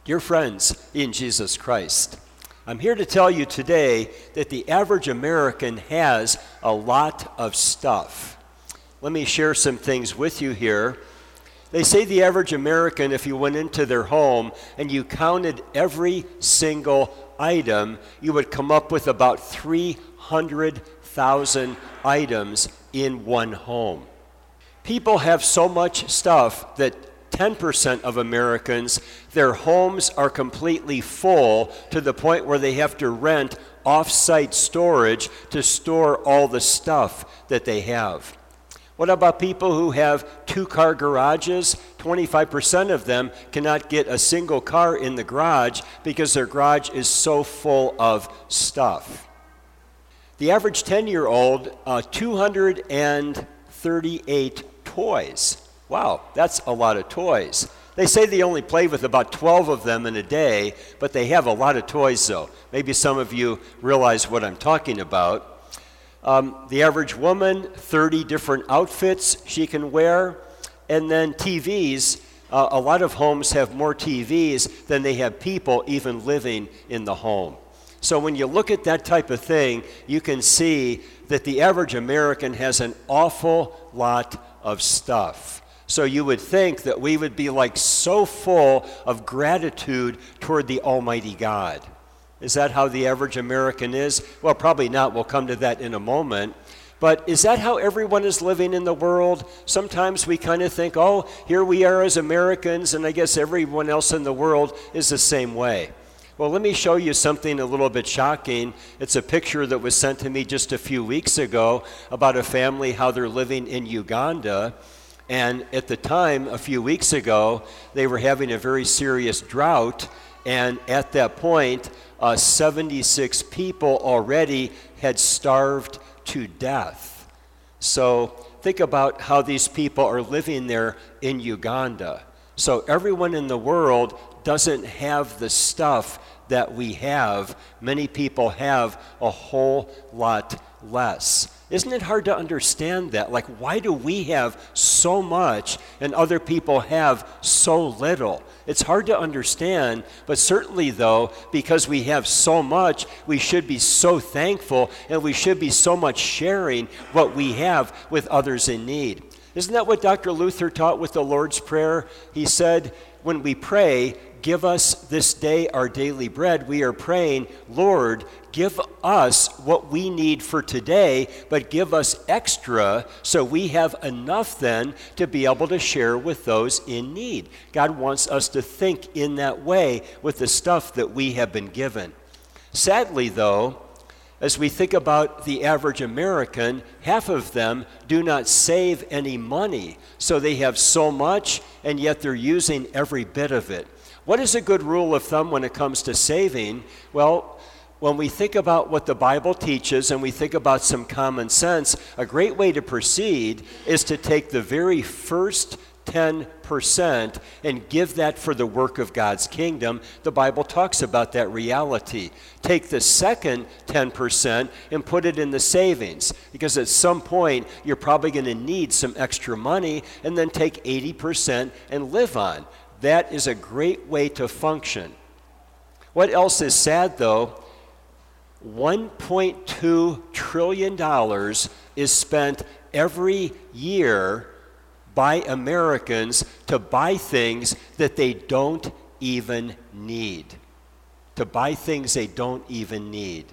Dear friends in Jesus Christ, I'm here to tell you today that the average American has a lot of stuff. Let me share some things with you here. They say the average American, if you went into their home and you counted every single item, you would come up with about 300,000 items in one home. People have so much stuff that 10% of Americans, their homes are completely full to the point where they have to rent off-site storage to store all the stuff that they have. What about people who have two-car garages? 25% of them cannot get a single car in the garage because their garage is so full of stuff. The average 10-year-old, 238 toys. Wow, that's a lot of toys. They say they only play with about 12 of them in a day, but they have a lot of toys though. Maybe some of you realize what I'm talking about. The average woman, 30 different outfits she can wear. And then TVs, a lot of homes have more TVs than they have people even living in the home. So when you look at that type of thing, you can see that the average American has an awful lot of stuff. So you would think that we would be like so full of gratitude toward the Almighty God. Is that how the average American is? Well, probably not. We'll come to that in a moment. But is that how everyone is living in the world? Sometimes we kind of think, oh, here we are as Americans, and I guess everyone else in the world is the same way. Well, let me show you something a little bit shocking. It's a picture that was sent to me just a few weeks ago about a family, how they're living in Uganda. And at the time, a few weeks ago, they were having a very serious drought. And at that point, 76 people already had starved to death. So think about how these people are living there in Uganda. So everyone in the world doesn't have the stuff that we have. Many people have a whole lot less. Isn't it hard to understand that? Like, why do we have so much and other people have so little? It's hard to understand, but certainly, though, because we have so much, we should be so thankful and we should be so much sharing what we have with others in need. Isn't that what Dr. Luther taught with the Lord's Prayer? He said, when we pray, give us this day our daily bread, we are praying, Lord, give us what we need for today, but give us extra so we have enough then to be able to share with those in need. God wants us to think in that way with the stuff that we have been given. Sadly, though, as we think about the average American, half of them do not save any money. So they have so much, and yet they're using every bit of it. What is a good rule of thumb when it comes to saving? Well, when we think about what the Bible teaches and we think about some common sense, a great way to proceed is to take the very first 10% and give that for the work of God's kingdom. The Bible talks about that reality. Take the second 10% and put it in the savings, because at some point you're probably going to need some extra money, and then take 80% and live on. That is a great way to function. What else is sad, though? $1.2 trillion is spent every year by Americans to buy things that they don't even need. To buy things they don't even need.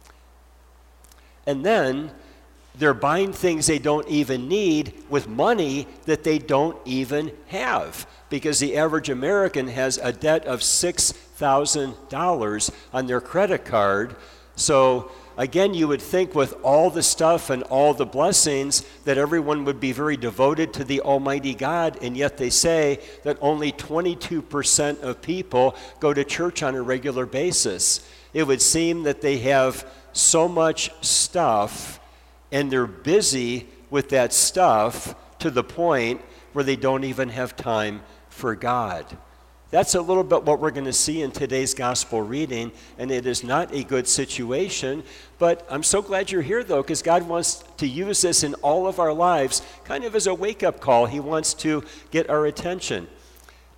And then they're buying things they don't even need with money that they don't even have, because the average American has a debt of $6,000 on their credit card. So again, you would think with all the stuff and all the blessings that everyone would be very devoted to the Almighty God, and yet they say that only 22% of people go to church on a regular basis. It would seem that they have so much stuff and they're busy with that stuff to the point where they don't even have time for God. That's a little bit what we're going to see in today's gospel reading, and it is not a good situation. But I'm so glad you're here, though, because God wants to use this in all of our lives kind of as a wake-up call. He wants to get our attention.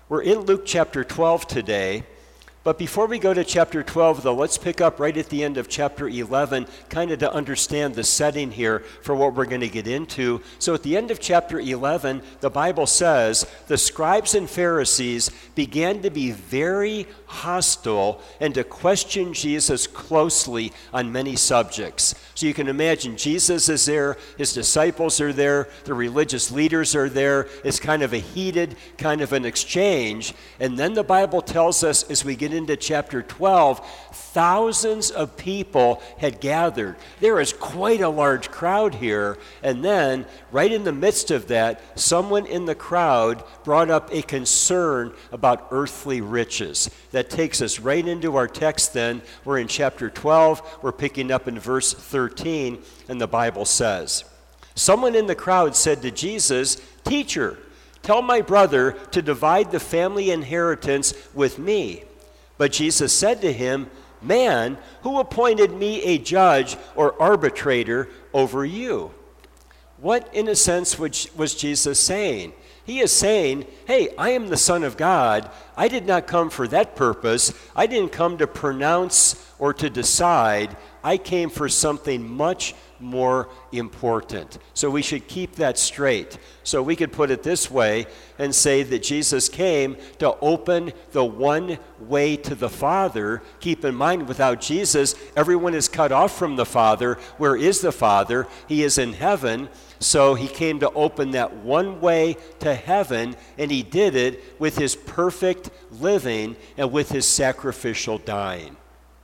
We're in Luke chapter 12 today, but before we go to chapter 12, though, let's pick up right at the end of chapter 11, kind of to understand the setting here for what we're going to get into. So at the end of chapter 11, the Bible says, the scribes and Pharisees began to be very hostile and to question Jesus closely on many subjects. So you can imagine Jesus is there, his disciples are there, the religious leaders are there. It's kind of a heated kind of an exchange. And then the Bible tells us as we get into chapter 12, thousands of people had gathered. There is quite a large crowd here. And then, right in the midst of that, someone in the crowd brought up a concern about earthly riches. That takes us right into our text then. We're in chapter 12. We're picking up in verse 13, and the Bible says, someone in the crowd said to Jesus, "Teacher, tell my brother to divide the family inheritance with me." But Jesus said to him, "Man, who appointed me a judge or arbitrator over you?" What, in a sense, was Jesus saying? He is saying, hey, I am the Son of God. I did not come for that purpose. I didn't come to pronounce or to decide. I came for something much more important. So we should keep that straight. So we could put it this way and say that Jesus came to open the one way to the Father. Keep in mind, without Jesus, everyone is cut off from the Father. Where is the Father? He is in heaven. So he came to open that one way to heaven, and he did it with his perfect living and with his sacrificial dying.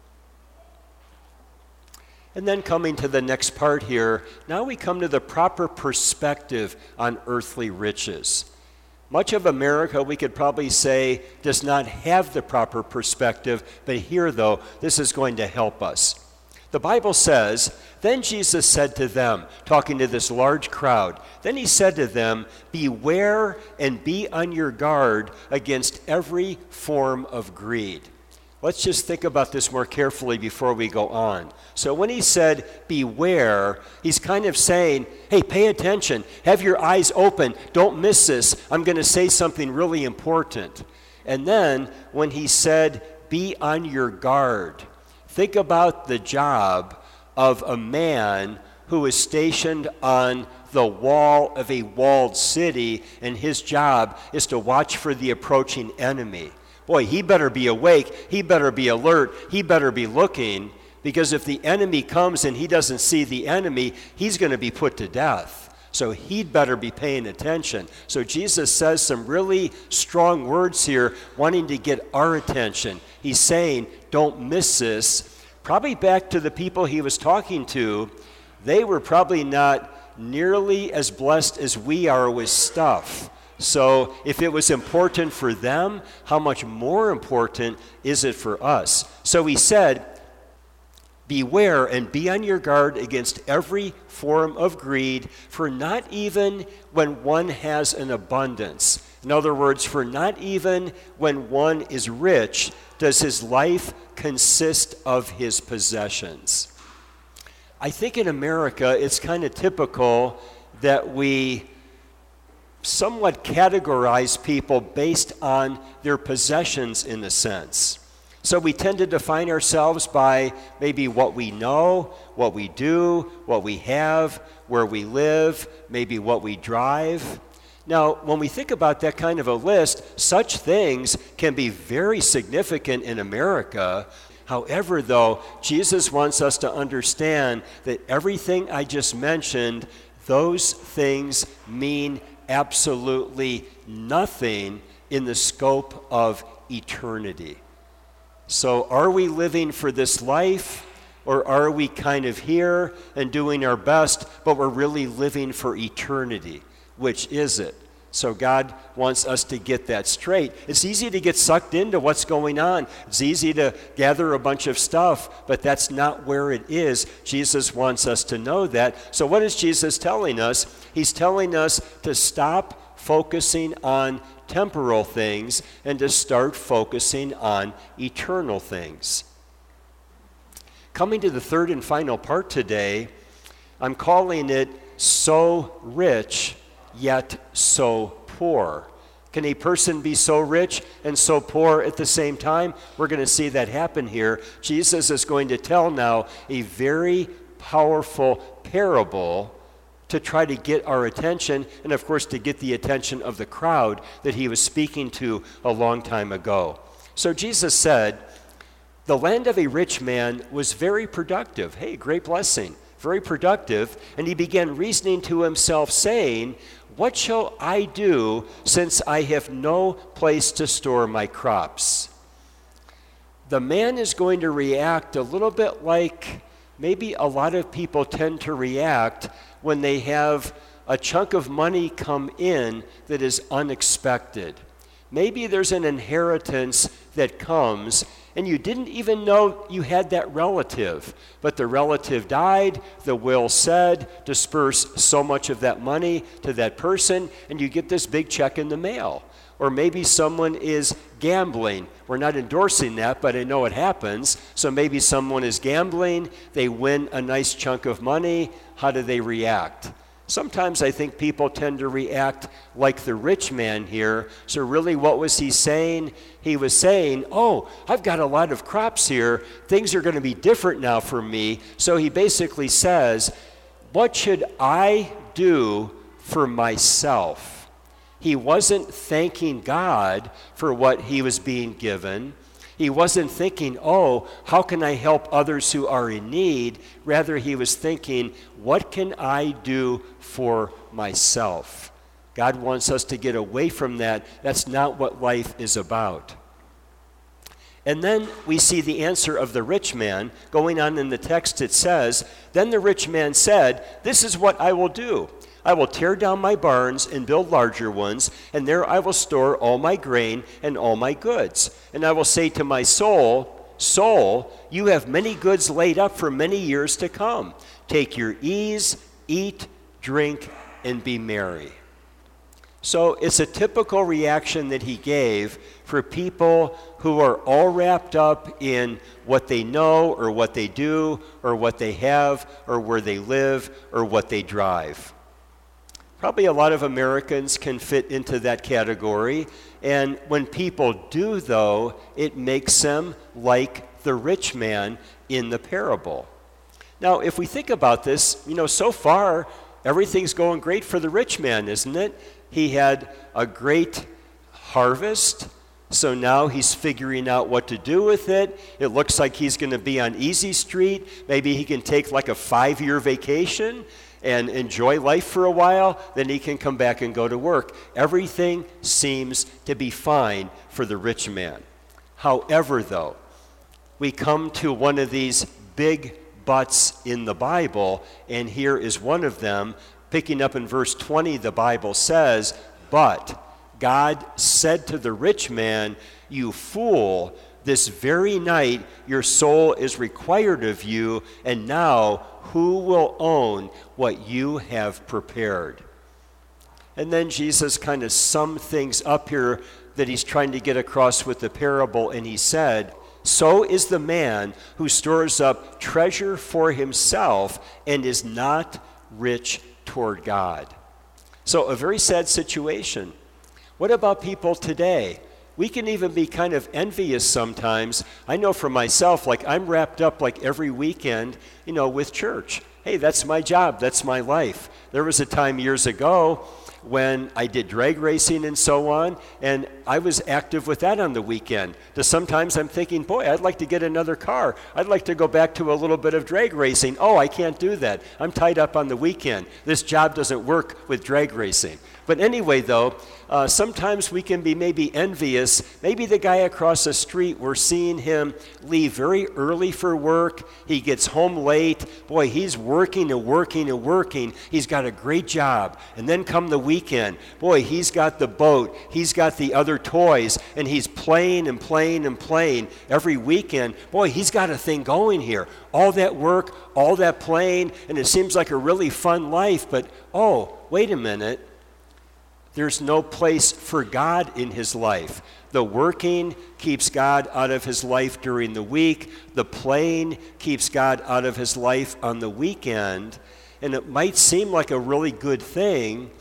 And then coming to the next part here, now we come to the proper perspective on earthly riches. Much of America, we could probably say, does not have the proper perspective, but here, though, this is going to help us. The Bible says, then Jesus said to them, talking to this large crowd, then he said to them, beware and be on your guard against every form of greed. Let's just think about this more carefully before we go on. So when he said, beware, he's kind of saying, hey, pay attention. Have your eyes open. Don't miss this. I'm going to say something really important. And then when he said, be on your guard, think about the job of a man who is stationed on the wall of a walled city, and his job is to watch for the approaching enemy. Boy, he better be awake, he better be alert, he better be looking, because if the enemy comes and he doesn't see the enemy, he's going to be put to death. So he'd better be paying attention. So Jesus says some really strong words here, wanting to get our attention. He's saying, don't miss this. Probably back to the people he was talking to, they were probably not nearly as blessed as we are with stuff. So if it was important for them, how much more important is it for us? So he said, beware and be on your guard against every form of greed, for not even when one has an abundance. In other words, for not even when one is rich does his life consist of his possessions. I think in America it's kind of typical that we somewhat categorize people based on their possessions in a sense. So we tend to define ourselves by maybe what we know, what we do, what we have, where we live, maybe what we drive. Now, when we think about that kind of a list, such things can be very significant in America. However, though, Jesus wants us to understand that everything I just mentioned, those things mean absolutely nothing in the scope of eternity. So are we living for this life, or are we kind of here and doing our best, but we're really living for eternity? Which is it? So God wants us to get that straight. It's easy to get sucked into what's going on. It's easy to gather a bunch of stuff, but that's not where it is. Jesus wants us to know that. So what is Jesus telling us? He's telling us to stop focusing on temporal things and to start focusing on eternal things. Coming to the third and final part today, I'm calling it so rich yet so poor. Can a person be so rich and so poor at the same time? We're going to see that happen here. Jesus is going to tell now a very powerful parable to try to get our attention, and of course to get the attention of the crowd that he was speaking to a long time ago. So Jesus said, the land of a rich man was very productive. Hey, great blessing. Very productive. And he began reasoning to himself, saying, what shall I do since I have no place to store my crops? The man is going to react a little bit like maybe a lot of people tend to react when they have a chunk of money come in that is unexpected. Maybe there's an inheritance that comes and you didn't even know you had that relative, but the relative died, the will said, disperse so much of that money to that person, and you get this big check in the mail. Or maybe someone is gambling. We're not endorsing that, but I know it happens. So maybe someone is gambling, they win a nice chunk of money. How do they react? Sometimes I think people tend to react like the rich man here. So really, what was he saying? He was saying, oh, I've got a lot of crops here. Things are going to be different now for me. So he basically says, what should I do for myself? He wasn't thanking God for what he was being given. He wasn't thinking, oh, how can I help others who are in need? Rather, he was thinking, what can I do for myself? God wants us to get away from that. That's not what life is about. And then we see the answer of the rich man. Going on in the text, it says, then the rich man said, this is what I will do. I will tear down my barns and build larger ones, and there I will store all my grain and all my goods. And I will say to my soul, soul, you have many goods laid up for many years to come. Take your ease, eat, drink, and be merry. So it's a typical reaction that he gave for people who are all wrapped up in what they know or what they do or what they have or where they live or what they drive. Probably a lot of Americans can fit into that category, and when people do, though, it makes them like the rich man in the parable. Now, if we think about this, so far, everything's going great for the rich man, isn't it? He had a great harvest, so now he's figuring out what to do with it. It looks like he's going to be on Easy Street. Maybe he can take like a 5-year vacation and enjoy life for a while, then he can come back and go to work. Everything seems to be fine for the rich man. However, though, we come to one of these big buts in the Bible, and here is one of them. Picking up in verse 20, the Bible says, but God said to the rich man, you fool, this very night your soul is required of you, and now who will own what you have prepared? And then Jesus kind of summed things up here that he's trying to get across with the parable, and he said, so is the man who stores up treasure for himself and is not rich toward God. So a very sad situation. What about people today? We can even be kind of envious sometimes. I know for myself, like I'm wrapped up like every weekend, with church. Hey, that's my job, that's my life. There was a time years ago when I did drag racing and so on, and I was active with that on the weekend. Sometimes I'm thinking, boy, I'd like to get another car. I'd like to go back to a little bit of drag racing. Oh, I can't do that. I'm tied up on the weekend. This job doesn't work with drag racing. But anyway, though, sometimes we can be maybe envious. Maybe the guy across the street, we're seeing him leave very early for work. He gets home late. Boy, he's working and working and working. He's got a great job. And then come the weekend, boy, he's got the boat. He's got the other toys, and he's playing and playing and playing every weekend. Boy, he's got a thing going here. All that work, all that playing, and it seems like a really fun life. But, oh, wait a minute. There's no place for God in his life. The working keeps God out of his life during the week. The playing keeps God out of his life on the weekend. And it might seem like a really good thing,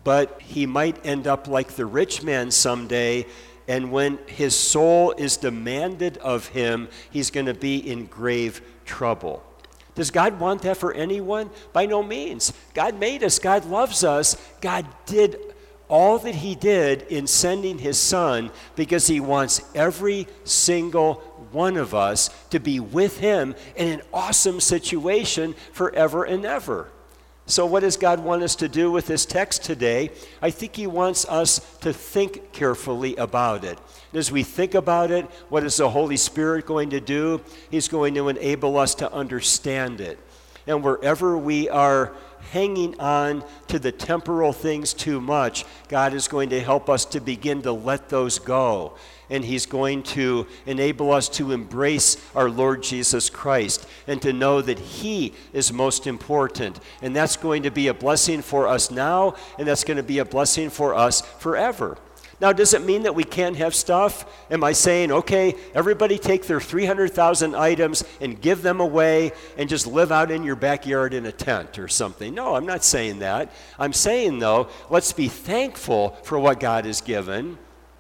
but he might end up like the rich man someday, and when his soul is demanded of him, he's going to be in grave trouble. Does God want that for anyone? By no means. God made us. God loves us. God did all that he did in sending his son because he wants every single one of us to be with him in an awesome situation forever and ever. So what does God want us to do with this text today? I think he wants us to think carefully about it. And as we think about it, what is the Holy Spirit going to do? He's going to enable us to understand it. And wherever we are hanging on to the temporal things too much, God is going to help us to begin to let those go. And he's going to enable us to embrace our Lord Jesus Christ and to know that he is most important. And that's going to be a blessing for us now, and that's going to be a blessing for us forever. Now, does it mean that we can't have stuff? Am I saying, okay, everybody take their 300,000 items and give them away and just live out in your backyard in a tent or something? No, I'm not saying that. I'm saying, though, let's be thankful for what God has given.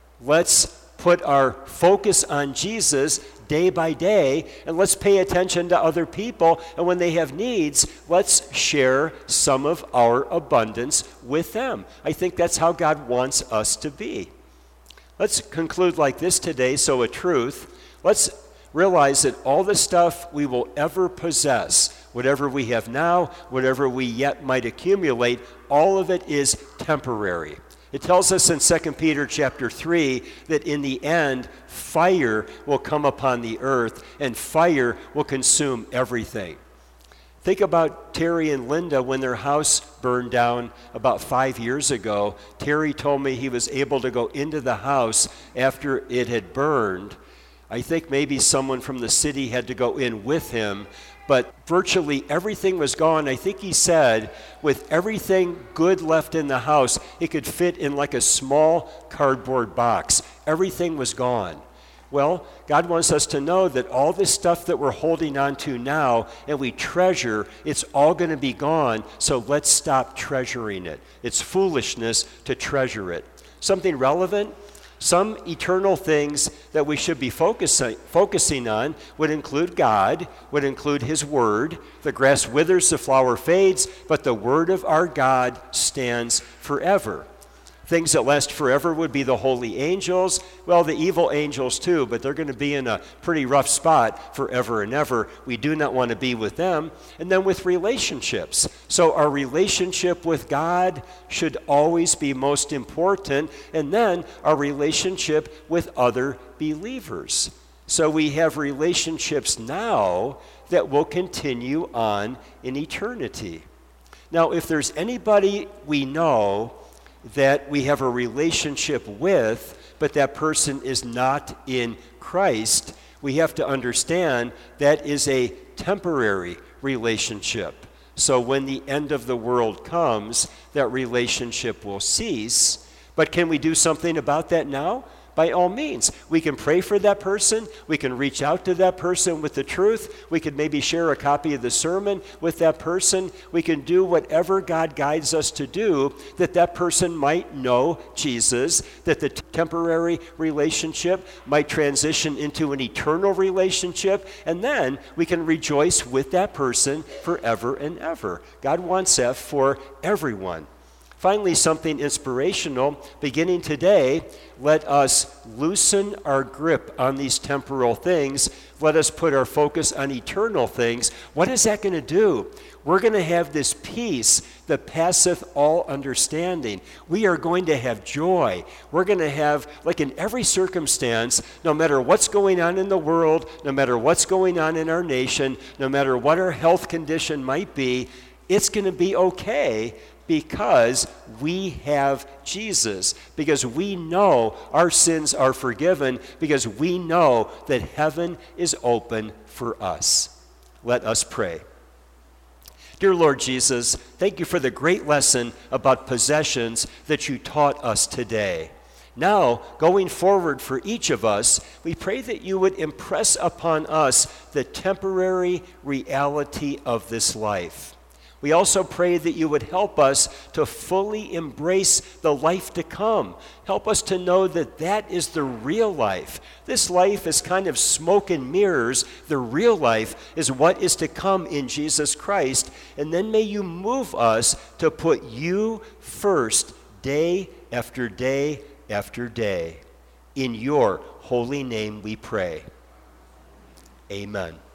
Let's put our focus on Jesus day by day, and let's pay attention to other people, and when they have needs, let's share some of our abundance with them. I think that's how God wants us to be. Let's conclude like this today. So a truth, let's realize that all the stuff we will ever possess, whatever we have now, whatever we yet might accumulate, all of it is temporary. It tells us in 2 Peter chapter 3 that in the end, fire will come upon the earth and fire will consume everything. Think about Terry and Linda when their house burned down about 5 years ago. Terry told me he was able to go into the house after it had burned. I think maybe someone from the city had to go in with him, but virtually everything was gone. I think he said with everything good left in the house, it could fit in like a small cardboard box. Everything was gone. Well, God wants us to know that all this stuff that we're holding on to now and we treasure, it's all going to be gone, so let's stop treasuring it. It's foolishness to treasure it. Something relevant? Some eternal things that we should be focusing on would include God, would include his word. The grass withers, the flower fades, but the word of our God stands forever. Things that last forever would be the holy angels, well, the evil angels too, but they're going to be in a pretty rough spot forever and ever. We do not want to be with them. And then with relationships. So our relationship with God should always be most important, and then our relationship with other believers. So we have relationships now that will continue on in eternity. Now, if there's anybody we know that we have a relationship with, but that person is not in Christ, we have to understand that is a temporary relationship. So when the end of the world comes, that relationship will cease. But can we do something about that now? By all means. We can pray for that person. We can reach out to that person with the truth. We could maybe share a copy of the sermon with that person. We can do whatever God guides us to do that that person might know Jesus, that the temporary relationship might transition into an eternal relationship, and then we can rejoice with that person forever and ever. God wants that for everyone. Finally, something inspirational. Beginning today, let us loosen our grip on these temporal things. Let us put our focus on eternal things. What is that going to do? We're going to have this peace that passeth all understanding. We are going to have joy. We're going to have, like in every circumstance, no matter what's going on in the world, no matter what's going on in our nation, no matter what our health condition might be, it's going to be okay, because we have Jesus, because we know our sins are forgiven, because we know that heaven is open for us. Let us pray. Dear Lord Jesus, thank you for the great lesson about possessions that you taught us today. Now, going forward for each of us, we pray that you would impress upon us the temporary reality of this life. We also pray that you would help us to fully embrace the life to come. Help us to know that that is the real life. This life is kind of smoke and mirrors. The real life is what is to come in Jesus Christ. And then may you move us to put you first day after day after day. In your holy name we pray. Amen.